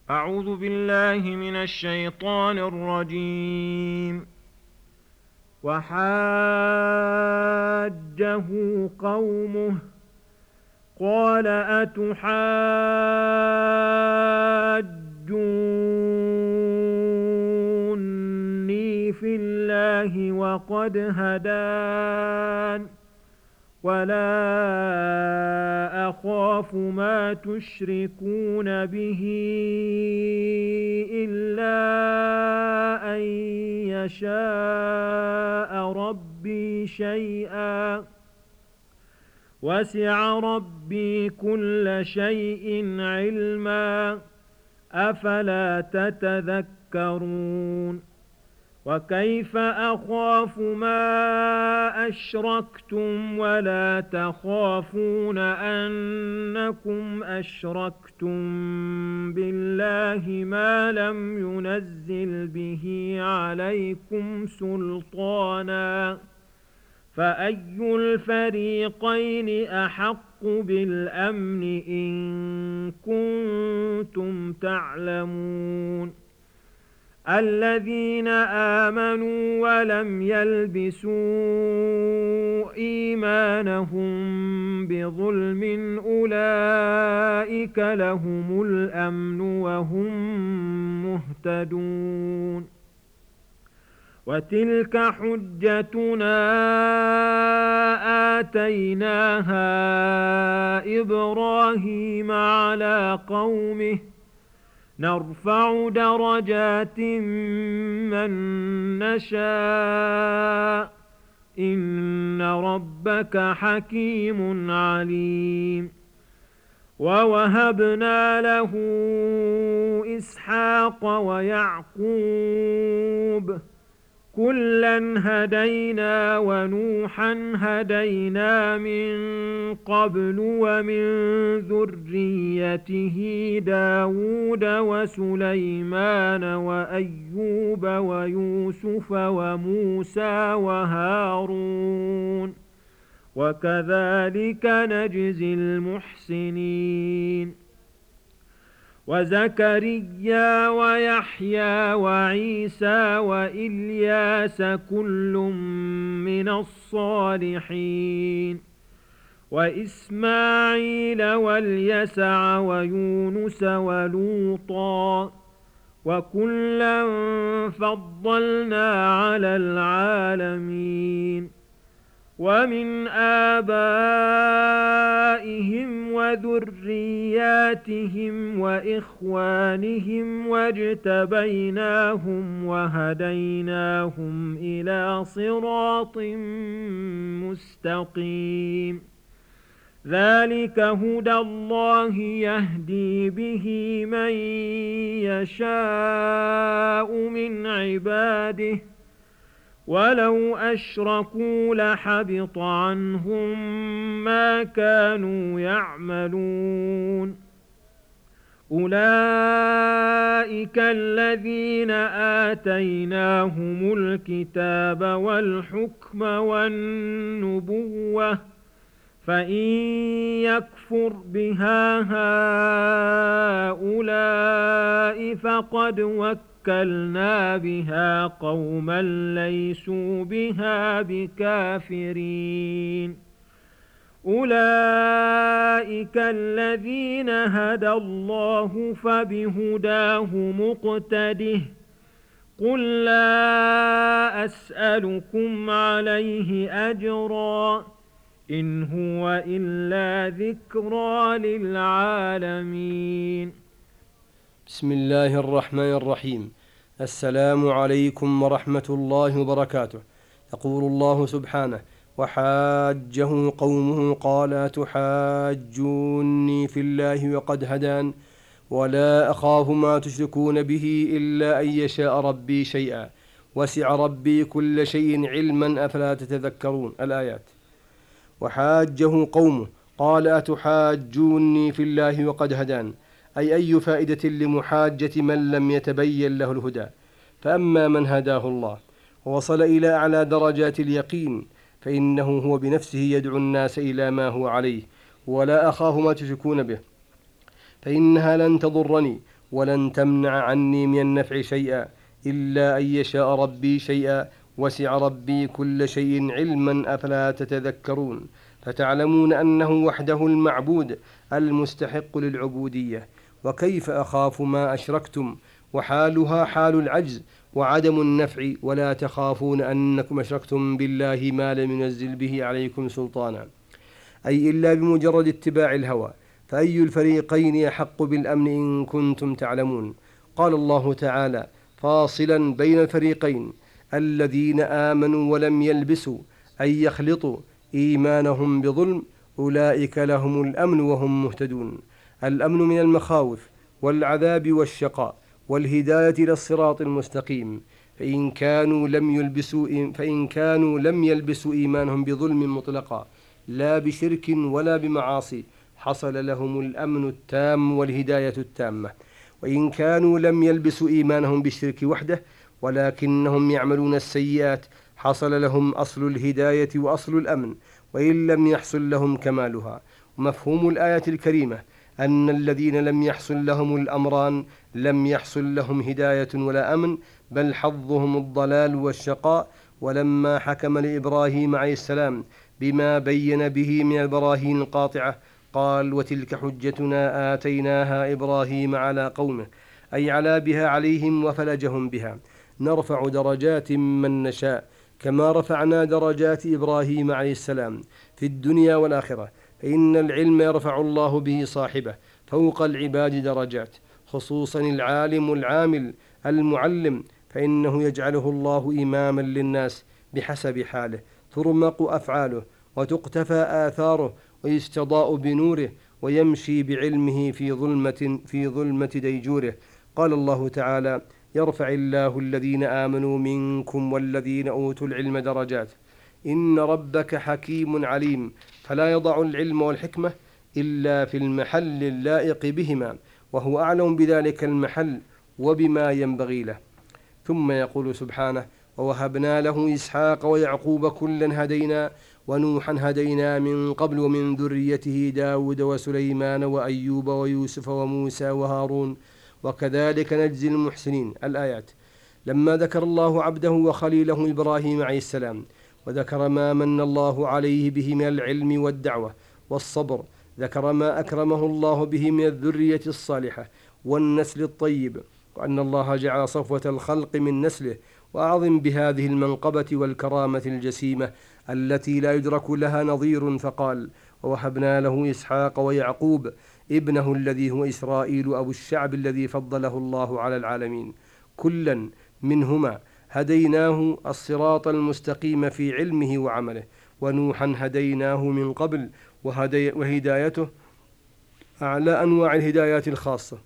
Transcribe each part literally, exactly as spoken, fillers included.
أعوذ بالله من الشيطان الرجيم. وحاجه قومه قال أتحاجوني في الله وقد هدان ولا أخاف ما تشركون به إلا أن يشاء ربي شيئا وسع ربي كل شيء علما أفلا تتذكرون وكيف أخاف ما أشركتم ولا تخافون أنكم أشركتم بالله ما لم ينزل به عليكم سلطانا فأي الفريقين أحق بالأمن إن كنتم تعلمون الذين آمنوا ولم يلبسوا إيمانهم بظلم أولئك لهم الأمن وهم مهتدون وتلك حجتنا آتيناها إبراهيم على قومه نرفع درجات من نشاء إن ربك حكيم عليم ووهبنا له إسحاق ويعقوب كلا هدينا ونوحا هدينا من قبل ومن ذريته داود وسليمان وأيوب ويوسف وموسى وهارون وكذلك نجزي المحسنين وزكريا ويحيى وعيسى وإلياس كل من الصالحين وإسماعيل واليسع ويونس ولوطا وكلا فضلنا على العالمين ومن آبائهم وذرياتهم وإخوانهم واجتبيناهم وهديناهم إلى صراط مستقيم ذلك هدى الله يهدي به من يشاء من عباده ولو أشركوا لحبط عنهم ما كانوا يعملون أولئك الذين آتيناهم الكتاب والحكم والنبوة فإن يكفر بها هؤلاء فقد وكلوا وَوَكَّلْنَا بِهَا قَوْمًا لَيْسُوا بِهَا بِكَافِرِينَ أُولَئِكَ الَّذِينَ هَدَى اللَّهُ فَبِهُدَاهُ مُقْتَدِهْ قُل لَّا أَسْأَلُكُمْ عَلَيْهِ أَجْرًا إِنْ هُوَ إِلَّا ذِكْرَى لِلْعَالَمِينَ. بسم الله الرحمن الرحيم. السلام عليكم ورحمة الله وبركاته. يقول الله سبحانه: وحاجه قومه قال تحاجوني في الله وقد هدان ولا أخاف ما تشركون به إلا أن يشاء ربي شيئا وسع ربي كل شيء علما أفلا تتذكرون. الآيات. وحاجه قومه قال أتحاجوني في الله وقد هدان، أي أي فائدة لمحاجة من لم يتبين له الهدى؟ فأما من هداه الله ووصل إلى أعلى درجات اليقين فإنه هو بنفسه يدعو الناس إلى ما هو عليه، ولا أخاف ما تشركون به فإنها لن تضرني ولن تمنع عني من النفع شيئا إلا أن يشاء ربي شيئا، وسع ربي كل شيء علما، أفلا تتذكرون؟ فتعلمون أنه وحده المعبود المستحق للعبودية. وكيف أخاف ما أشركتم، وحالها حال العجز وعدم النفع، ولا تخافون أنكم أشركتم بالله ما لم ينزل به عليكم سلطانا، أي إلا بمجرد اتباع الهوى. فأي الفريقين أحق بالأمن إن كنتم تعلمون؟ قال الله تعالى فاصلا بين الفريقين: الذين آمنوا ولم يلبسوا أي يخلطوا إيمانهم بظلم أولئك لهم الأمن وهم مهتدون. الأمن من المخاوف والعذاب والشقاء والهداية إلى الصراط المستقيم. فإن كانوا لم يلبسوا فإن كانوا لم يلبسوا إيمانهم بظلم مطلقا لا بشرك ولا بمعاصي حصل لهم الأمن التام والهداية التامة. وإن كانوا لم يلبسوا إيمانهم بالشرك وحده ولكنهم يعملون السيئات حصل لهم أصل الهداية وأصل الأمن، وإن لم يحصل لهم كمالها. ومفهوم الآية الكريمة أن الذين لم يحصل لهم الأمران لم يحصل لهم هداية ولا أمن، بل حظهم الضلال والشقاء. ولما حكم لإبراهيم عليه السلام بما بين به من البراهين القاطعة قال: وتلك حجتنا آتيناها إبراهيم على قومه، أي على بها عليهم وفلجهم بها، نرفع درجات من نشاء، كما رفعنا درجات إبراهيم عليه السلام في الدنيا والآخرة. فإن العلم يرفع الله به صاحبه فوق العباد درجات، خصوصا العالم العامل المعلم، فإنه يجعله الله إماما للناس بحسب حاله، ترمق أفعاله وتقتفى آثاره ويستضاء بنوره، ويمشي بعلمه في ظلمة في ظلمة ديجوره. قال الله تعالى: يرفع الله الذين آمنوا منكم والذين أوتوا العلم درجات، إن ربك حكيم عليم. فلا يضع العلم والحكمة إلا في المحل اللائق بهما، وهو أعلم بذلك المحل وبما ينبغي له. ثم يقول سبحانه: ووهبنا له إسحاق ويعقوب كلا هدينا ونوحا هدينا من قبل ومن ذريته داود وسليمان وأيوب ويوسف وموسى وهارون وكذلك نجزي المحسنين. الآيات. لما ذكر الله عبده وخليله إبراهيم عليه السلام وذكر ما من الله عليه به من العلم والدعوة والصبر، ذكر ما أكرمه الله به من الذرية الصالحة والنسل الطيب، وأن الله جعل صفوة الخلق من نسله، وأعظم بهذه المنقبة والكرامة الجسيمة التي لا يدرك لها نظير، فقال: ووهبنا له إسحاق ويعقوب ابنه الذي هو إسرائيل أبو الشعب الذي فضله الله على العالمين، كلا منهما هديناه الصراط المستقيم في علمه وعمله، ونوحا هديناه من قبل، وهدي وهدايته أعلى أنواع الهدايات الخاصة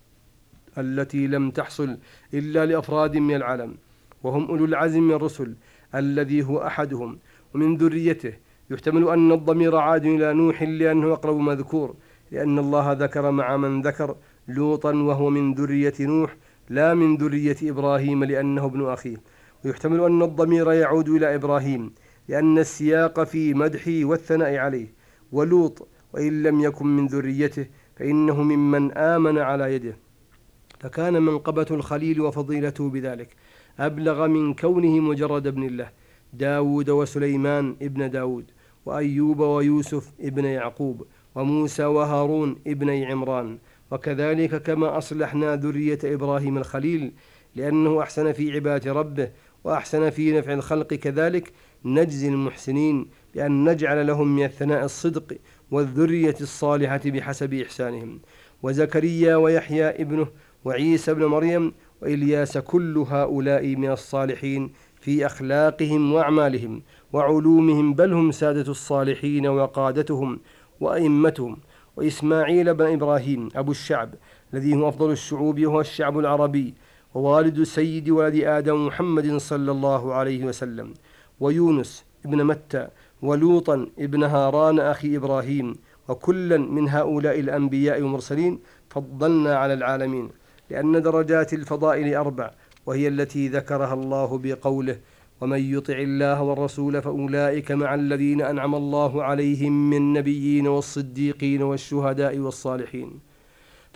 التي لم تحصل إلا لأفراد من العالم، وهم أولو العزم من الرسل الذي هو أحدهم. ومن ذريته يحتمل أن الضمير عاد إلى نوح لأنه أقرب مذكور، لأن الله ذكر مع من ذكر لوطا وهو من ذرية نوح لا من ذرية إبراهيم لأنه ابن أخيه. ويحتمل أن الضمير يعود إلى إبراهيم لأن السياق في مدحه والثناء عليه، ولوط وإن لم يكن من ذريته فإنه ممن آمن على يده، فكان منقبة الخليل وفضيلته بذلك أبلغ من كونه مجرد ابن الله. داود وسليمان ابن داود، وأيوب ويوسف ابن يعقوب، وموسى وهارون ابني عمران. وكذلك كما أصلحنا ذرية إبراهيم الخليل لأنه أحسن في عبادة ربه وأحسن في نفع الخلق، كذلك نجزي المحسنين بأن نجعل لهم من الثناء الصدق والذرية الصالحة بحسب إحسانهم. وزكريا ويحيى ابنه وعيسى ابن مريم وإلياس كل هؤلاء من الصالحين في أخلاقهم وأعمالهم وعلومهم، بل هم سادة الصالحين وقادتهم وأئمتهم. وإسماعيل بن إبراهيم أبو الشعب الذي هو أفضل الشعوب وهو الشعب العربي، ووالد سيد ولد آدم محمد صلى الله عليه وسلم. ويونس ابن متى، ولوطا ابن هاران أخي إبراهيم، وكلا من هؤلاء الأنبياء والمرسلين فضلنا على العالمين، لأن درجات الفضائل أربع، وهي التي ذكرها الله بقوله: ومن يطع الله والرسول فأولئك مع الذين أنعم الله عليهم من النبيين والصديقين والشهداء والصالحين.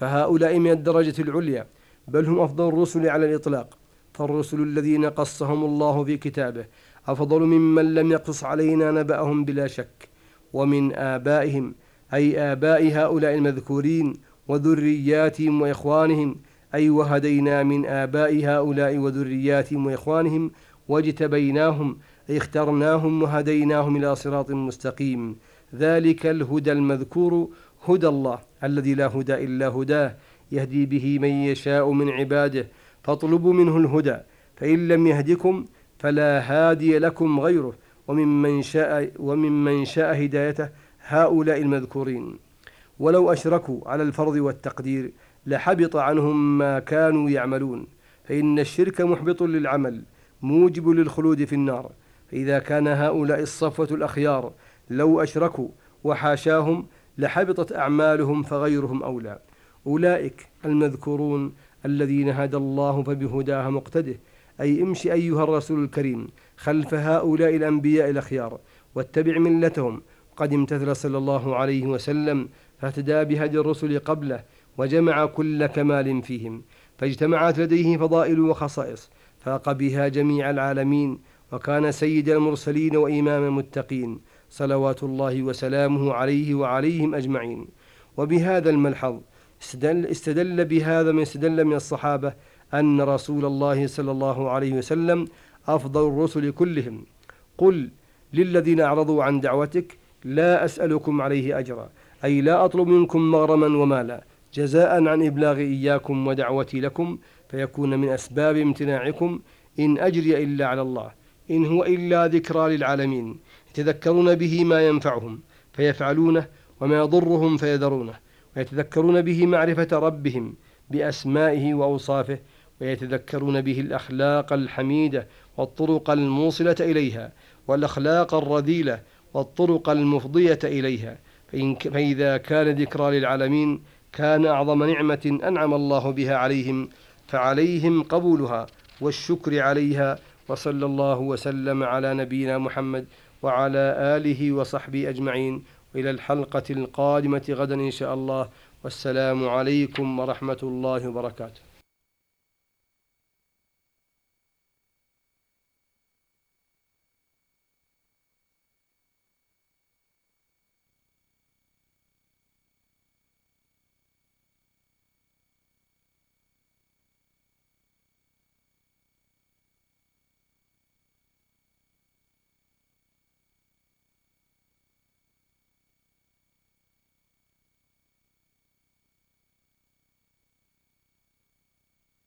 فهؤلاء من الدرجة العليا، بل هم أفضل الرسل على الإطلاق. فالرسل الذين قصهم الله في كتابه أفضل ممن لم يقص علينا نبأهم بلا شك. ومن آبائهم، أي آباء هؤلاء المذكورين وذرياتهم وإخوانهم، أي وهدينا من آباء هؤلاء وذرياتهم وإخوانهم واجتبيناهم، أي اخترناهم وهديناهم إلى صراط مستقيم. ذلك الهدى المذكور هدى الله الذي لا هدى إلا هداه، يهدي به من يشاء من عباده، فاطلبوا منه الهدى، فإن لم يهدكم فلا هادي لكم غيره، وممن شاء, وممن شاء هدايته هؤلاء المذكورين. ولو أشركوا على الفرض والتقدير لحبط عنهم ما كانوا يعملون، فإن الشرك محبط للعمل موجب للخلود في النار. فإذا كان هؤلاء الصفوة الأخيار لو أشركوا وحاشاهم لحبطت أعمالهم، فغيرهم أولى. أولئك المذكورون الذين هدى الله فبهداه مقتده، أي امشي أيها الرسول الكريم خلف هؤلاء الأنبياء الأخيار واتبع ملتهم. قد امتثل صلى الله عليه وسلم فاهتدى بهدي الرسل قبله وجمع كل كمال فيهم، فاجتمعت لديه فضائل وخصائص فاق بها جميع العالمين، وكان سيد المرسلين وإمام المتقين صلوات الله وسلامه عليه وعليهم أجمعين. وبهذا الملحظ استدل, استدل بهذا من استدل من الصحابة أن رسول الله صلى الله عليه وسلم أفضل الرسل كلهم. قل للذين أعرضوا عن دعوتك لا أسألكم عليه أجرا، أي لا أطلب منكم مغرما ومالا جزاء عن إبلاغ إياكم ودعوتي لكم، فيكون من أسباب امتناعكم إن أجري إلا على الله، إن هو إلا ذكرى للعالمين يتذكرون به ما ينفعهم فيفعلونه، وما يضرهم فيذرونه، ويتذكرون به معرفة ربهم بأسمائه وأوصافه، ويتذكرون به الأخلاق الحميدة والطرق الموصلة إليها، والأخلاق الرذيلة والطرق المفضية إليها. فإذا كان ذكرى للعالمين كان أعظم نعمة أنعم الله بها عليهم، فعليهم قبولها والشكر عليها. وصلى الله وسلم على نبينا محمد وعلى آله وصحبه أجمعين، وإلى الحلقة القادمة غدا إن شاء الله، والسلام عليكم ورحمة الله وبركاته.